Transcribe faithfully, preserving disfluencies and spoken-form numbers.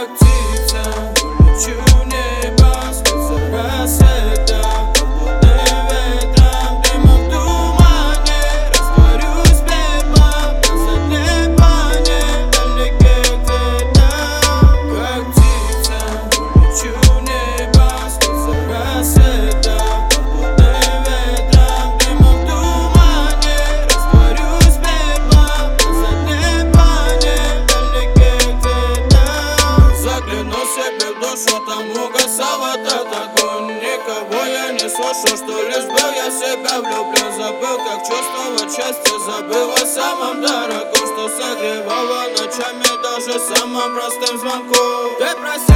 как птица, улечу в небо, вслед за рассветом, попутным ветром, дымом в тумане, растворюсь пеплом на заднем плане, вдалеке где-то. Как птица, улечу в небо, вслед за рассветом, попутным ветром, дымом в тумане, растворюсь пеплом на заднем плане, вдалеке где-то. Загляну себе в душу, там угасал этот огонь. Никого я не слышу, что лишь был я в себя влюблен. Забыл, как чувствовать счастье, забыл о самом дорогом, что согревало ночами даже самым простым звонком. Ты прости.